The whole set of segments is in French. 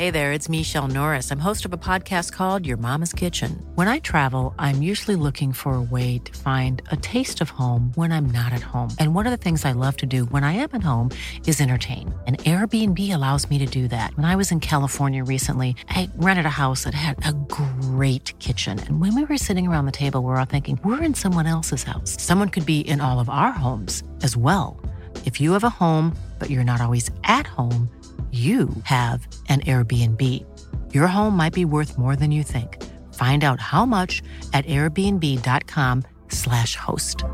Hey there, it's Michelle Norris. I'm host of a podcast called Your Mama's Kitchen. When I travel, I'm usually looking for a way to find a taste of home when I'm not at home. And one of the things I love to do when I am at home is entertain. And Airbnb allows me to do that. When I was in California recently, I rented a house that had a great kitchen. And when we were sitting around the table, we were all thinking, we're in someone else's house. Someone could be in all of our homes as well. If you have a home, but you're not always at home, you have an Airbnb. Your home might be worth more than you think. Find out how much at airbnb.com/host.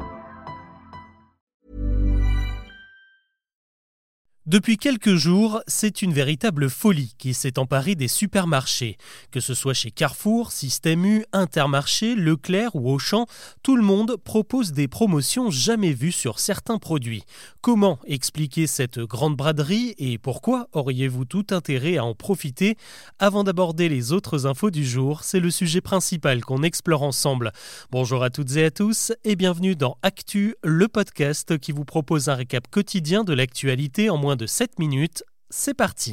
Depuis quelques jours, c'est une véritable folie qui s'est emparée des supermarchés. Que ce soit chez Carrefour, Système U, Intermarché, Leclerc ou Auchan, tout le monde propose des promotions jamais vues sur certains produits. Comment expliquer cette grande braderie et pourquoi auriez-vous tout intérêt à en profiter? Avant d'aborder les autres infos du jour, c'est le sujet principal qu'on explore ensemble. Bonjour à toutes et à tous et bienvenue dans Actu, le podcast qui vous propose un récap quotidien de l'actualité en moins de 7 minutes, c'est parti.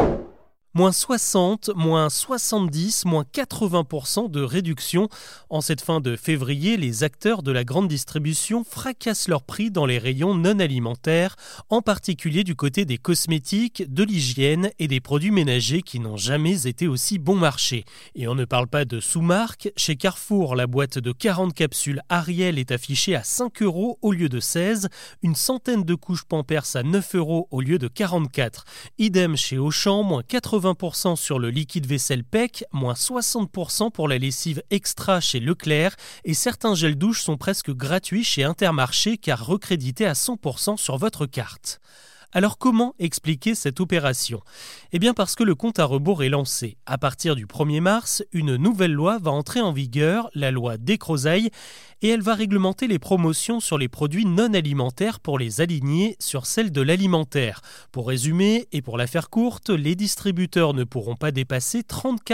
Moins 60, moins 70, moins 80% de réduction. En cette fin de février, les acteurs de la grande distribution fracassent leurs prix dans les rayons non alimentaires, en particulier du côté des cosmétiques, de l'hygiène et des produits ménagers qui n'ont jamais été aussi bon marché. Et on ne parle pas de sous-marque. Chez Carrefour, la boîte de 40 capsules Ariel est affichée à 5 € au lieu de 16, une centaine de couches Pampers à 9 € au lieu de 44. Idem chez Auchan, moins 80% sur le liquide vaisselle PEC, moins 60% pour la lessive extra chez Leclerc et certains gels douche sont presque gratuits chez Intermarché car recrédités à 100% sur votre carte. Alors comment expliquer cette opération? Eh bien parce que le compte à rebours est lancé. À partir du 1er mars, une nouvelle loi va entrer en vigueur, la loi Descrozaille, et elle va réglementer les promotions sur les produits non alimentaires pour les aligner sur celles de l'alimentaire. Pour résumer, et pour la faire courte, les distributeurs ne pourront pas dépasser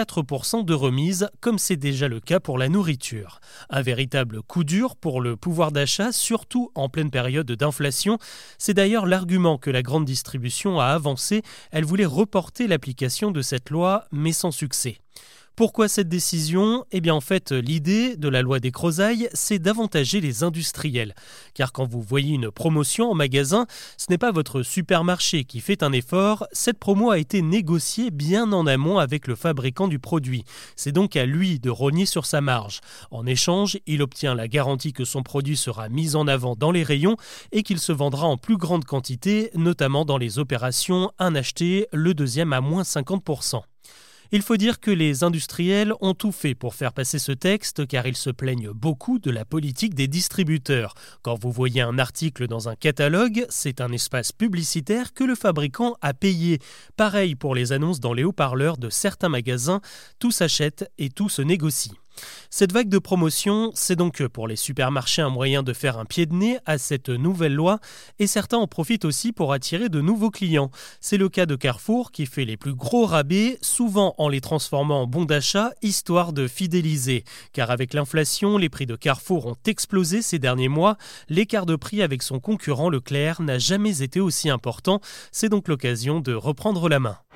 34% de remise, comme c'est déjà le cas pour la nourriture. Un véritable coup dur pour le pouvoir d'achat, surtout en pleine période d'inflation. C'est d'ailleurs l'argument que la grande distribution a avancé. Elle voulait reporter l'application de cette loi, mais sans succès. Pourquoi cette décision? Eh bien en fait, l'idée de la loi Descrozaille, c'est d'avantager les industriels. Car quand vous voyez une promotion en magasin, ce n'est pas votre supermarché qui fait un effort, cette promo a été négociée bien en amont avec le fabricant du produit. C'est donc à lui de rogner sur sa marge. En échange, il obtient la garantie que son produit sera mis en avant dans les rayons et qu'il se vendra en plus grande quantité, notamment dans les opérations un acheté, le deuxième à moins 50%. Il faut dire que les industriels ont tout fait pour faire passer ce texte car ils se plaignent beaucoup de la politique des distributeurs. Quand vous voyez un article dans un catalogue, c'est un espace publicitaire que le fabricant a payé. Pareil pour les annonces dans les haut-parleurs de certains magasins, tout s'achète et tout se négocie. Cette vague de promotion, c'est donc pour les supermarchés un moyen de faire un pied de nez à cette nouvelle loi et certains en profitent aussi pour attirer de nouveaux clients. C'est le cas de Carrefour qui fait les plus gros rabais, souvent en les transformant en bons d'achat, histoire de fidéliser. Car avec l'inflation, les prix de Carrefour ont explosé ces derniers mois. L'écart de prix avec son concurrent Leclerc n'a jamais été aussi important. C'est donc l'occasion de reprendre la main.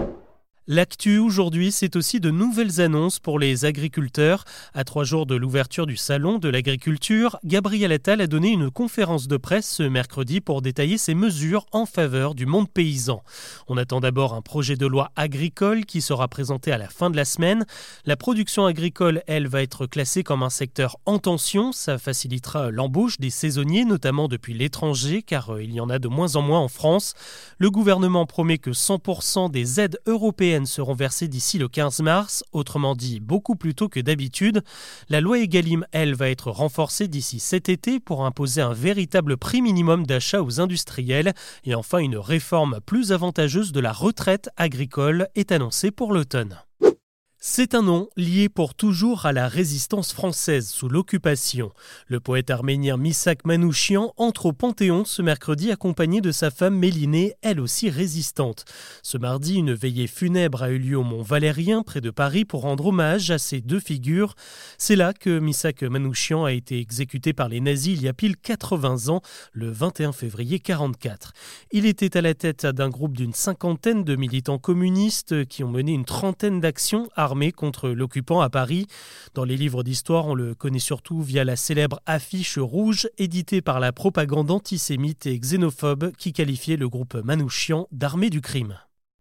L'actu aujourd'hui, c'est aussi de nouvelles annonces pour les agriculteurs. À 3 jours de l'ouverture du salon de l'agriculture, Gabriel Attal a donné une conférence de presse ce mercredi pour détailler ses mesures en faveur du monde paysan. On attend d'abord un projet de loi agricole qui sera présenté à la fin de la semaine. La production agricole, elle, va être classée comme un secteur en tension. Ça facilitera l'embauche des saisonniers, notamment depuis l'étranger, car il y en a de moins en moins en France. Le gouvernement promet que 100% des aides européennes seront versées d'ici le 15 mars, autrement dit beaucoup plus tôt que d'habitude. La loi Egalim, elle, va être renforcée d'ici cet été pour imposer un véritable prix minimum d'achat aux industriels. Et enfin, une réforme plus avantageuse de la retraite agricole est annoncée pour l'automne. C'est un nom lié pour toujours à la résistance française sous l'occupation. Le poète arménien Missak Manouchian entre au Panthéon ce mercredi accompagné de sa femme Mélinée, elle aussi résistante. Ce mardi, une veillée funèbre a eu lieu au Mont Valérien, près de Paris, pour rendre hommage à ces deux figures. C'est là que Missak Manouchian a été exécuté par les nazis il y a pile 80 ans, le 21 février 1944. Il était à la tête d'un groupe d'une cinquantaine de militants communistes qui ont mené une trentaine d'actions armée contre l'occupant à Paris. Dans les livres d'histoire, on le connaît surtout via la célèbre affiche rouge éditée par la propagande antisémite et xénophobe qui qualifiait le groupe Manouchian d'armée du crime.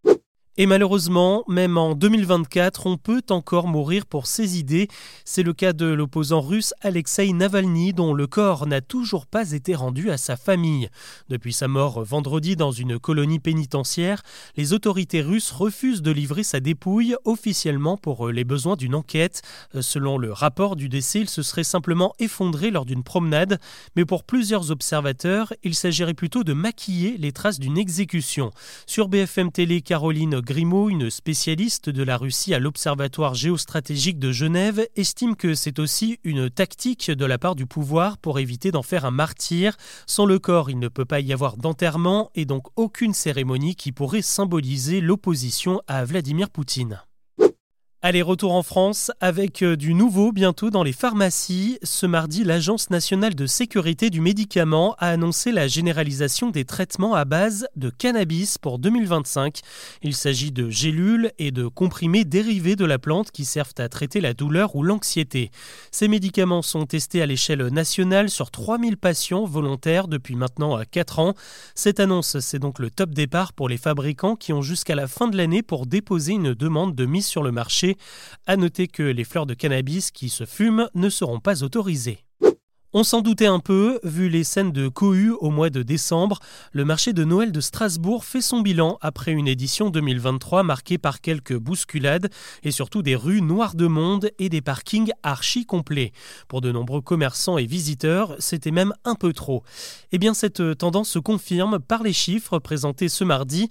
Et malheureusement, même en 2024, on peut encore mourir pour ses idées. C'est le cas de l'opposant russe Alexeï Navalny, dont le corps n'a toujours pas été rendu à sa famille. Depuis sa mort vendredi dans une colonie pénitentiaire, les autorités russes refusent de livrer sa dépouille officiellement pour les besoins d'une enquête. Selon le rapport du décès, il se serait simplement effondré lors d'une promenade, mais pour plusieurs observateurs, il s'agirait plutôt de maquiller les traces d'une exécution. Sur BFM Télé, Caroline Grimaud, une spécialiste de la Russie à l'Observatoire géostratégique de Genève, estime que c'est aussi une tactique de la part du pouvoir pour éviter d'en faire un martyr. Sans le corps, il ne peut pas y avoir d'enterrement et donc aucune cérémonie qui pourrait symboliser l'opposition à Vladimir Poutine. Allez, retour en France avec du nouveau bientôt dans les pharmacies. Ce mardi, l'Agence nationale de sécurité du médicament a annoncé la généralisation des traitements à base de cannabis pour 2025. Il s'agit de gélules et de comprimés dérivés de la plante qui servent à traiter la douleur ou l'anxiété. Ces médicaments sont testés à l'échelle nationale sur 3000 patients volontaires depuis maintenant 4 ans. Cette annonce, c'est donc le top départ pour les fabricants qui ont jusqu'à la fin de l'année pour déposer une demande de mise sur le marché. À noter que les fleurs de cannabis qui se fument ne seront pas autorisées. On s'en doutait un peu, vu les scènes de cohue au mois de décembre. Le marché de Noël de Strasbourg fait son bilan après une édition 2023 marquée par quelques bousculades et surtout des rues noires de monde et des parkings archi complets. Pour de nombreux commerçants et visiteurs, c'était même un peu trop. Eh bien, cette tendance se confirme par les chiffres présentés ce mardi.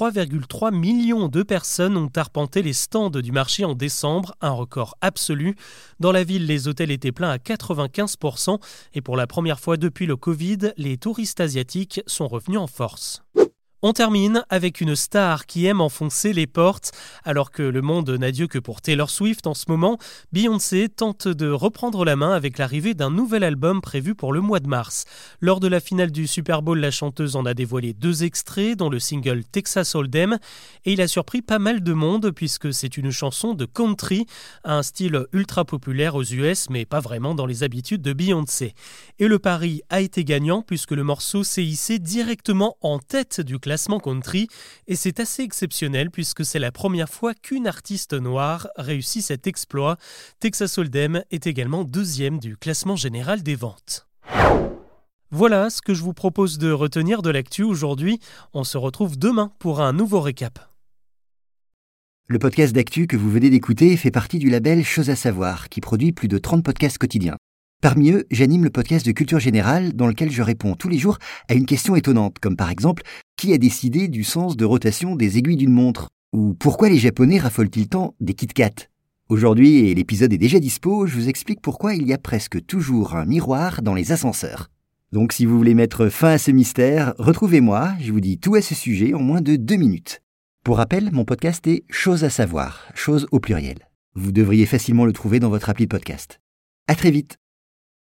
3,3 millions de personnes ont arpenté les stands du marché en décembre, un record absolu. Dans la ville, les hôtels étaient pleins à 95%. Et pour la première fois depuis le Covid, les touristes asiatiques sont revenus en force. On termine avec une star qui aime enfoncer les portes. Alors que le monde n'a Dieu que pour Taylor Swift en ce moment, Beyoncé tente de reprendre la main avec l'arrivée d'un nouvel album prévu pour le mois de mars. Lors de la finale du Super Bowl, la chanteuse en a dévoilé 2 extraits, dont le single Texas Hold'em. Et il a surpris pas mal de monde puisque c'est une chanson de country, un style ultra populaire aux US mais pas vraiment dans les habitudes de Beyoncé. Et le pari a été gagnant puisque le morceau s'est hissé directement en tête du classement country et c'est assez exceptionnel puisque c'est la première fois qu'une artiste noire réussit cet exploit. Texas Hold'em est également 2e du classement général des ventes. Voilà ce que je vous propose de retenir de l'actu aujourd'hui. On se retrouve demain pour un nouveau récap. Le podcast d'actu que vous venez d'écouter fait partie du label Chose à savoir qui produit plus de 30 podcasts quotidiens. Parmi eux, j'anime le podcast de culture générale dans lequel je réponds tous les jours à une question étonnante, comme par exemple « Qui a décidé du sens de rotation des aiguilles d'une montre ?» ou « Pourquoi les Japonais raffolent-ils tant des Kit Kat ?» Aujourd'hui, et l'épisode est déjà dispo, je vous explique pourquoi il y a presque toujours un miroir dans les ascenseurs. Donc si vous voulez mettre fin à ce mystère, retrouvez-moi, je vous dis tout à ce sujet en moins de 2 minutes. Pour rappel, mon podcast est Chose à savoir, chose au pluriel. Vous devriez facilement le trouver dans votre appli de podcast. À très vite.